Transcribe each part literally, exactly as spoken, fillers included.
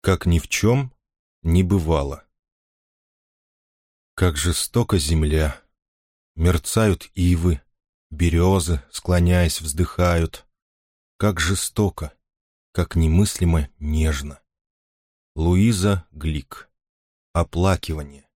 как ни в чем не бывало. Как жестока земля! Мерцают ивы, березы, склоняясь, вздыхают. Как жестоко, как немыслимо нежно. Луиза Глик. Оплакивание.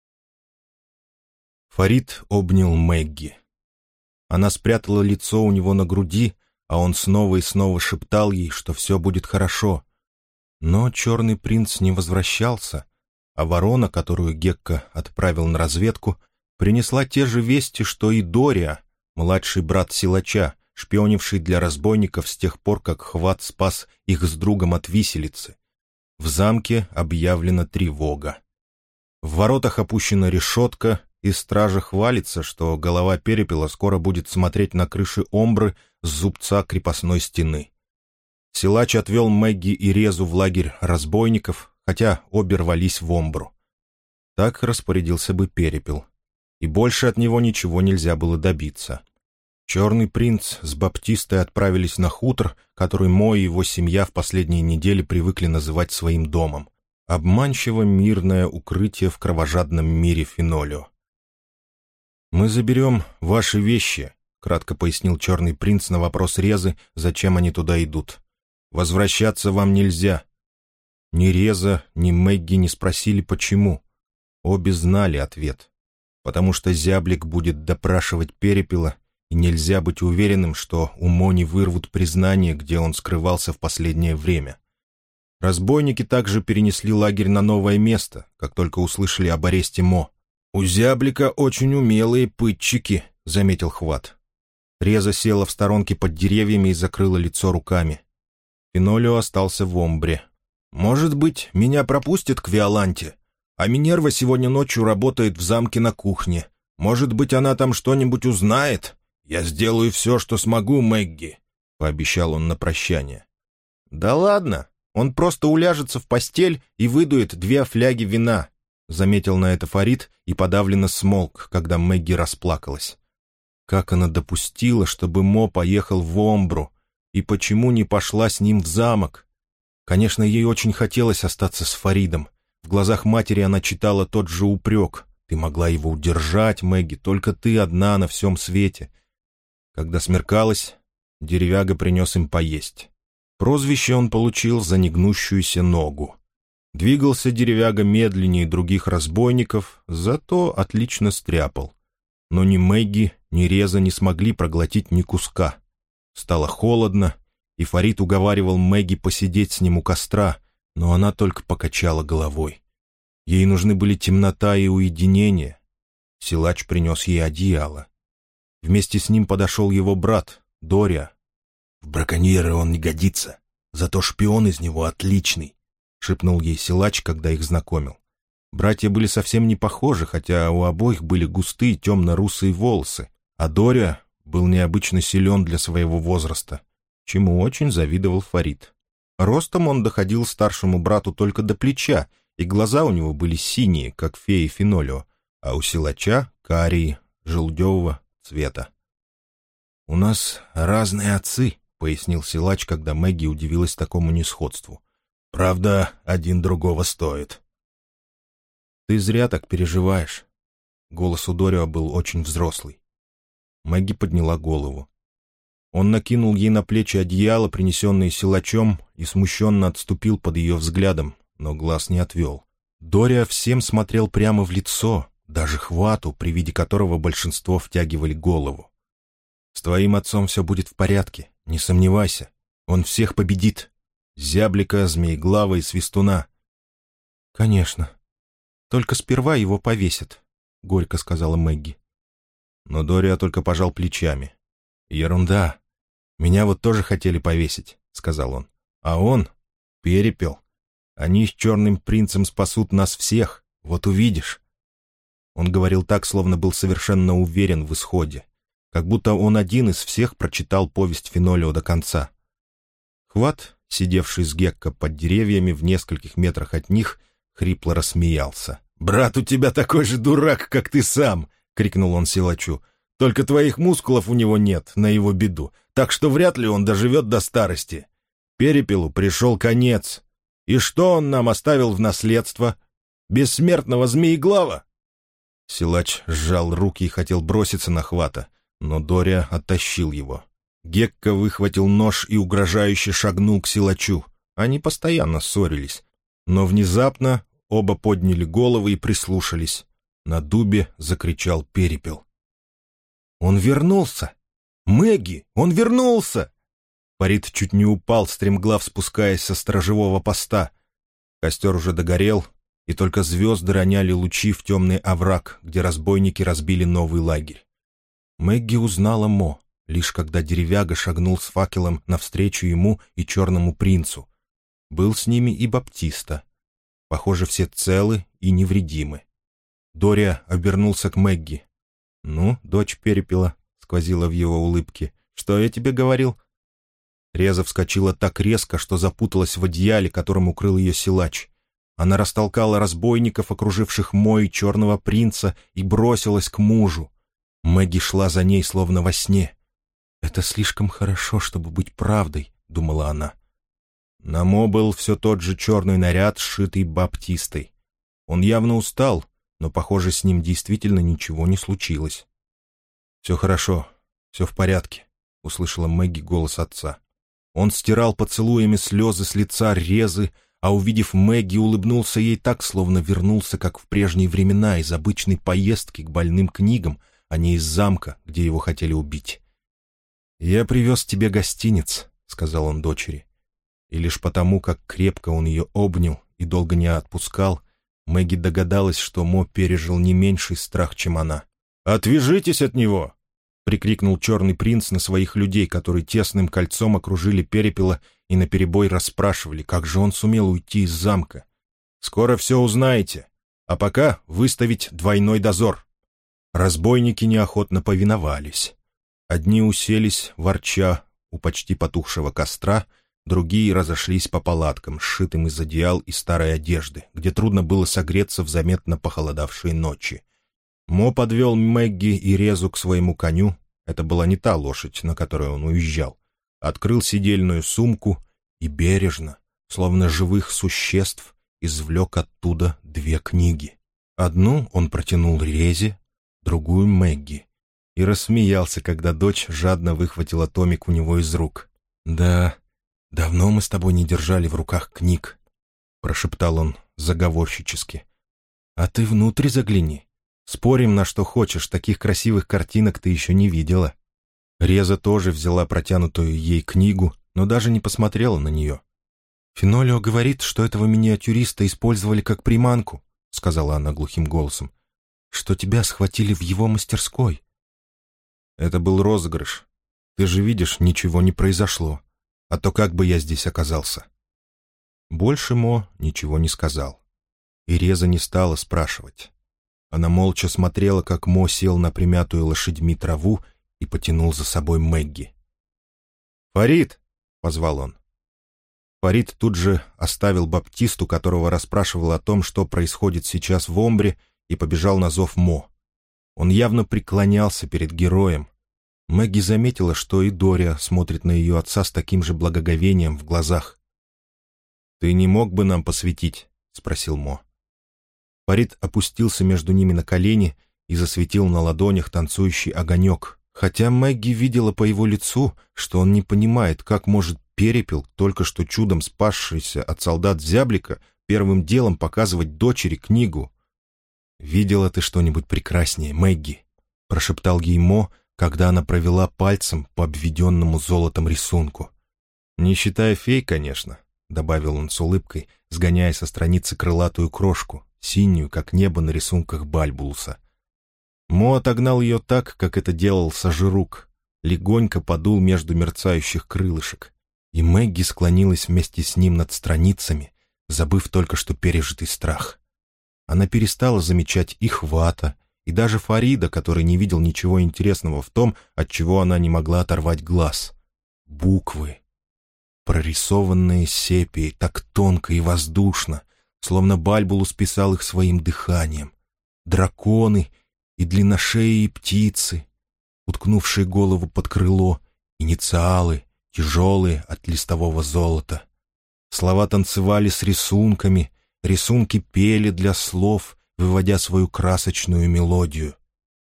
Фарид обнял Мэгги. Она спрятала лицо у него на груди, а он снова и снова шептал ей, что все будет хорошо. Но черный принц не возвращался, а ворона, которую Гекка отправил на разведку, принесла те же вести, что и Дориа, младший брат силача, шпионивший для разбойников с тех пор, как Хват спас их с другом от виселицы. В замке объявлена тревога. В воротах опущена решетка, и стража хвалится, что голова Перепела скоро будет смотреть на крыши Омбры с зубца крепостной стены. Силач отвел Мэгги и Резу в лагерь разбойников, хотя обе рвались в Омбру. Так распорядился бы Перепел, и больше от него ничего нельзя было добиться. Черный принц с Баптистой отправились на хутор, который Мо и его семья в последние недели привыкли называть своим домом. Обманчиво мирное укрытие в кровожадном мире Фенолио. «Мы заберем ваши вещи», — кратко пояснил черный принц на вопрос Резы, зачем они туда идут. «Возвращаться вам нельзя». Ни Реза, ни Мэгги не спросили, почему. Обе знали ответ. Потому что зяблик будет допрашивать Перепела, и нельзя быть уверенным, что у Мо не вырвут признание, где он скрывался в последнее время. Разбойники также перенесли лагерь на новое место, как только услышали об аресте Мо. «У зяблика очень умелые пытчики», — заметил Хват. Реза села в сторонке под деревьями и закрыла лицо руками. Фенолио остался в Омбре. «Может быть, меня пропустят к Виоланте? А Минерва сегодня ночью работает в замке на кухне. Может быть, она там что-нибудь узнает? Я сделаю все, что смогу, Мэгги», — пообещал он на прощание. «Да ладно, он просто уляжется в постель и выдует две фляги вина», — заметил на это Фарид и подавленно смолк, когда Мэгги расплакалась. Как она допустила, чтобы Мо поехал в Омбру, и почему не пошла с ним в замок? Конечно, ей очень хотелось остаться с Фаридом. В глазах матери она читала тот же упрек. «Ты могла его удержать, Мэгги, только ты одна на всем свете». Когда смеркалось, деревяга принес им поесть. Прозвище он получил за негнущуюся ногу. Двигался деревяга медленнее других разбойников, зато отлично стряпал. Но ни Мэгги, ни Реза не смогли проглотить ни куска. Стало холодно, и Фарид уговаривал Мэгги посидеть с ним у костра, но она только покачала головой. Ей нужны были темнота и уединение. Силач принес ей одеяло. Вместе с ним подошел его брат, Дориа. «В браконьеры он не годится, зато шпион из него отличный», — шепнул ей Силач, когда их знакомил. Братья были совсем не похожи, хотя у обоих были густые темно-русые волосы, а Дориа был необычно силен для своего возраста, чему очень завидовал Фарид. Ростом он доходил старшему брату только до плеча, и глаза у него были синие, как феи Фенолио, а у Силача — карие, желудевого цвета. «У нас разные отцы», — пояснил Силач, когда Мэгги удивилась такому несходству. «Правда, один другого стоит». «Ты зря так переживаешь». Голос у Дориа был очень взрослый. Мэгги подняла голову. Он накинул ей на плечи одеяло, принесенное Силачом, и смущенно отступил под ее взглядом, но глаз не отвел. Дориа всем смотрел прямо в лицо, даже Хвату, при виде которого большинство втягивали голову. «С твоим отцом все будет в порядке, не сомневайся. Он всех победит. Зяблика, Змееглава и Свистуна». «Конечно. Только сперва его повесят», — горько сказала Мэгги. Но Дориа только пожал плечами. «Ерунда. Меня вот тоже хотели повесить», — сказал он. «А он — Перепел. Они с черным принцем спасут нас всех, вот увидишь». Он говорил так, словно был совершенно уверен в исходе, как будто он один из всех прочитал повесть Фенолио до конца. Хват, сидевший с Гекко под деревьями в нескольких метрах от них, хрипло рассмеялся. «Брат у тебя такой же дурак, как ты сам!» — крикнул он Силачу. «Только твоих мускулов у него нет, на его беду, так что вряд ли он доживет до старости. Перепелу пришел конец. И что он нам оставил в наследство? Бессмертного змееглава?» Силач сжал руки и хотел броситься на Хвата, но Дория оттащил его. Гекка выхватил нож и угрожающе шагнул к Силачу. Они постоянно ссорились. Но внезапно оба подняли головы и прислушались. На дубе закричал Перепел. «Он вернулся! Мэгги, он вернулся!» Фарид чуть не упал, стремглав спускаясь со сторожевого поста. Костер уже догорел, и только звезды роняли лучи в темный овраг, где разбойники разбили новый лагерь. Мэгги узнала Мо, лишь когда деревяга шагнул с факелом навстречу ему и черному принцу. Был с ними и Баптиста. Похоже, все целы и невредимы. Дория обернулся к Мэгги. «Ну, дочь Перепела», — сквозила в его улыбке, — «что я тебе говорил?» Реза вскочила так резко, что запуталась в одеяле, которым укрыл ее Силач. Она растолкала разбойников, окруживших Мо и черного принца, и бросилась к мужу. Мэгги шла за ней, словно во сне. «Это слишком хорошо, чтобы быть правдой», — думала она. На Мо был все тот же черный наряд, сшитый Баптистой. Он явно устал, но, похоже, с ним действительно ничего не случилось. «Все хорошо, все в порядке», — услышала Мэгги голос отца. Он стирал поцелуями слезы с лица Резы, а, увидев Мэгги, улыбнулся ей так, словно вернулся, как в прежние времена, из обычной поездки к больным книгам, а не из замка, где его хотели убить. «Я привез тебе гостиниц», — сказал он дочери. И лишь потому, как крепко он ее обнял и долго не отпускал, Мэгги догадалась, что Мо пережил не меньший страх, чем она. «Отвяжитесь от него!» — прикрикнул черный принц на своих людей, которые тесным кольцом окружили Перепела и наперебой расспрашивали, как же он сумел уйти из замка. «Скоро все узнаете, а пока выставить двойной дозор». Разбойники неохотно повиновались. Одни уселись, ворча, у почти потухшего костра, другие разошлись по палаткам, сшитым из одеял и старой одежды, где трудно было согреться в заметно похолодавшие ночи. Мо подвел Мэгги и Резу к своему коню, это была не та лошадь, на которой он уезжал, открыл седельную сумку и бережно, словно живых существ, извлек оттуда две книги. Одну он протянул Резе, другую Мэгги, и рассмеялся, когда дочь жадно выхватила томик у него из рук. «Да, давно мы с тобой не держали в руках книг», — прошептал он заговорщически. «А ты внутрь загляни. Спорим на что хочешь, таких красивых картинок ты еще не видела». Реза тоже взяла протянутую ей книгу, но даже не посмотрела на нее. «Фенолио говорит, что этого миниатюриста использовали как приманку», — сказала она глухим голосом, — «что тебя схватили в его мастерской». «Это был розыгрыш. Ты же видишь, ничего не произошло. А то как бы я здесь оказался?» Больше Мо ничего не сказал. И Реза не стала спрашивать. Она молча смотрела, как Мо сел на примятую лошадьми траву и потянул за собой Мэгги. «Фарид!» — позвал он. Фарид тут же оставил Баптисту, которого расспрашивал о том, что происходит сейчас в Омбре, и побежал на зов Мо. Он явно преклонялся перед героем. Мэгги заметила, что и Дория смотрит на ее отца с таким же благоговением в глазах. «Ты не мог бы нам посветить?» — спросил Мо. Фарид опустился между ними на колени и засветил на ладонях танцующий огонек, хотя Мэгги видела по его лицу, что он не понимает, как может Перепел, только что чудом спасшийся от солдат Зяблика, первым делом показывать дочери книгу. «Видела ты что-нибудь прекраснее, Мэгги?» — прошептал ей Мо, когда она провела пальцем по обведенному золотом рисунку. «Не считая фей, конечно», — добавил он с улыбкой, сгоняя со страницы крылатую крошку, синюю, как небо на рисунках Бальбулуса. Мо отогнал ее так, как это делал Сажирук, легонько подул между мерцающих крылышек, и Мэгги склонилась вместе с ним над страницами, забыв только что пережитый страх. Она перестала замечать и Хвата, и даже Фарида, который не видел ничего интересного в том, от чего она не могла оторвать глаз. Буквы, прорисованные сепией так тонко и воздушно, словно Бальбулус писал их своим дыханием. Драконы и длинношеие птицы, уткнувшие голову под крыло, инициалы, тяжелые от листового золота. Слова танцевали с рисунками, рисунки пели для слов, выводя свою красочную мелодию.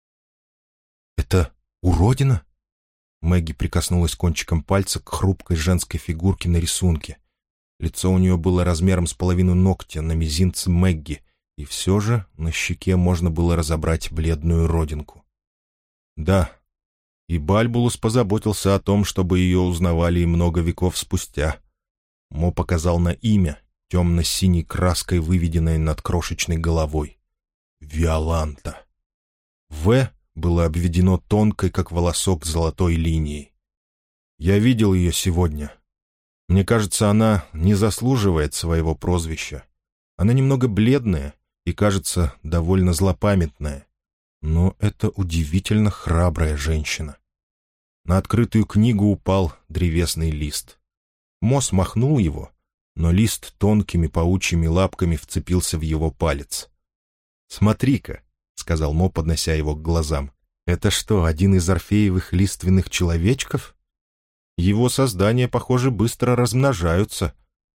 «Это уродина?» Мэгги прикоснулась кончиком пальца к хрупкой женской фигурке на рисунке. Лицо у нее было размером с половину ногтя на мизинце Мэгги, и все же на щеке можно было разобрать бледную родинку. Да, и Бальбулус позаботился о том, чтобы ее узнавали и много веков спустя. Мо показал на имя, темно-синей краской, выведенной над крошечной головой. Виоланта. «В» было обведено тонкой, как волосок, золотой линией. Я видел ее сегодня. Мне кажется, она не заслуживает своего прозвища. Она немного бледная и, кажется, довольно злопамятная. Но это удивительно храбрая женщина. На открытую книгу упал древесный лист. Мо смахнул его, но лист тонкими паучьими лапками вцепился в его палец. «Смотри-ка», — сказал Мо, поднося его к глазам, — «это что, один из орфеевых лиственных человечков? Его создания, похоже, быстро размножаются».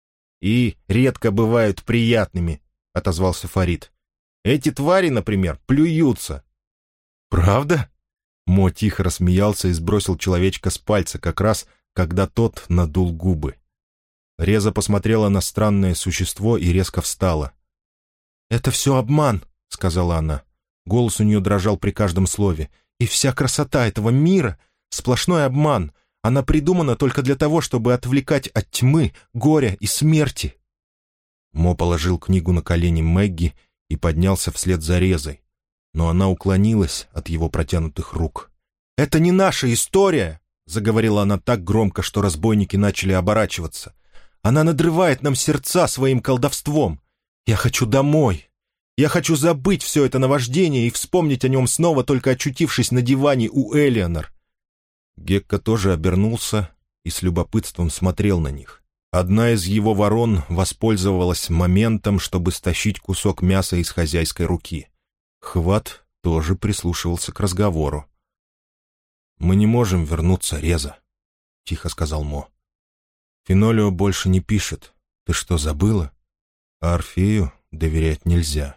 «И редко бывают приятными», — отозвался Фарид. «Эти твари, например, плюются». «Правда?» Мо тихо рассмеялся и сбросил человечка с пальца, как раз, когда тот надул губы. Реза посмотрела на странное существо и резко встала. «Это все обман», — сказала она. Голос у нее дрожал при каждом слове. «И вся красота этого мира — сплошной обман. Она придумана только для того, чтобы отвлекать от тьмы, горя и смерти». Мо положил книгу на колени Мэгги и поднялся вслед за Резой, но она уклонилась от его протянутых рук. «Это не наша история!» — заговорила она так громко, что разбойники начали оборачиваться. «Она надрывает нам сердца своим колдовством. Я хочу домой. Я хочу забыть все это наваждение и вспомнить о нем снова, только очутившись на диване у Элеонор». Гекка тоже обернулся и с любопытством смотрел на них. Одна из его ворон воспользовалась моментом, чтобы стащить кусок мяса из хозяйской руки. Хват тоже прислушивался к разговору. «Мы не можем вернуться, Реза», — тихо сказал Мо. «Фенолио больше не пишет. Ты что, забыла? А Орфею доверять нельзя».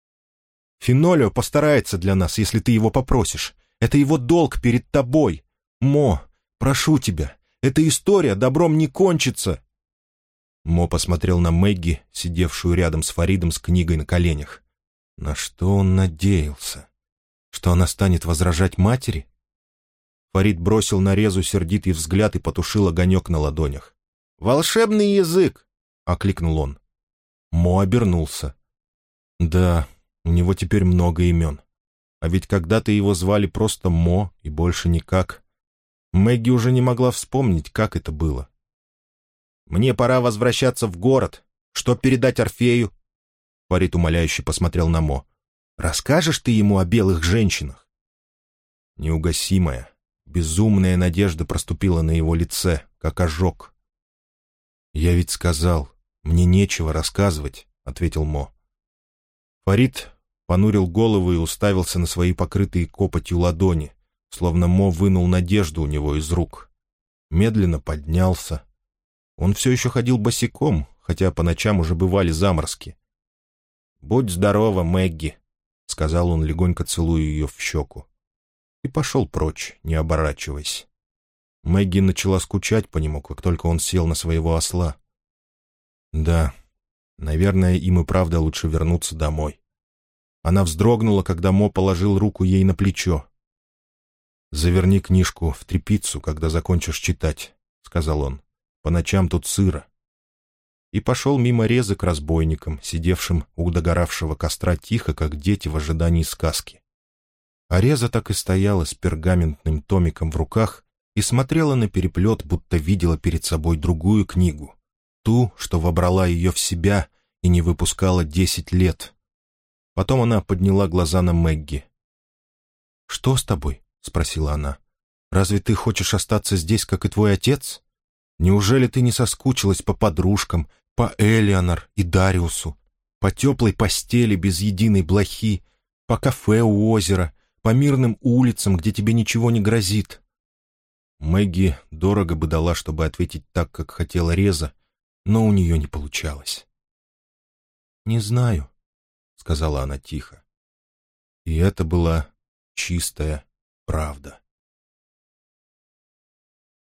«Фенолио постарается для нас, если ты его попросишь. Это его долг перед тобой. Мо, прошу тебя, эта история добром не кончится». Мо посмотрел на Мэгги, сидевшую рядом с Фаридом с книгой на коленях. На что он надеялся? Что она станет возражать матери? Фарид бросил на Резу сердитый взгляд и потушил огонек на ладонях. «Волшебный язык!» — окликнул он. Мо обернулся. «Да, у него теперь много имен. А ведь когда-то его звали просто Мо и больше никак. Мэгги уже не могла вспомнить, как это было. «Мне пора возвращаться в город. Что передать Орфею?» Фарид умоляюще посмотрел на Мо. «Расскажешь ты ему о белых женщинах?» Неугасимая, безумная надежда проступила на его лице, как ожог. «Я ведь сказал, мне нечего рассказывать», — ответил Мо. Фарид понурил голову и уставился на свои покрытые копотью ладони, словно Мо вынул надежду у него из рук. Медленно поднялся. Он все еще ходил босиком, хотя по ночам уже бывали заморозки. «Будь здорова, Мэгги», — сказал он, легонько целуя ее в щеку. И пошел прочь, не оборачиваясь. Мэгги начала скучать по нему, как только он сел на своего осла. Да, наверное, им и правда лучше вернуться домой. Она вздрогнула, когда Мо положил руку ей на плечо. «Заверни книжку в тряпицу, когда закончишь читать», — сказал он. «По ночам тут сыро». И пошел мимо Резы к разбойникам, сидевшим у догоравшего костра тихо, как дети в ожидании сказки. А Реза так и стояла с пергаментным томиком в руках и смотрела на переплет, будто видела перед собой другую книгу, ту, что вобрала ее в себя и не выпускала десять лет. Потом она подняла глаза на Мэгги. «Что с тобой?» — спросила она. «Разве ты хочешь остаться здесь, как и твой отец? Неужели ты не соскучилась по подружкам, по Элеонор и Дариусу, по теплой постели без единой блохи, по кафе у озера, по мирным улицам, где тебе ничего не грозит?» Мэгги дорого бы дала, чтобы ответить так, как хотела Реза, но у нее не получалось. «Не знаю», — сказала она тихо. И это была чистая правда.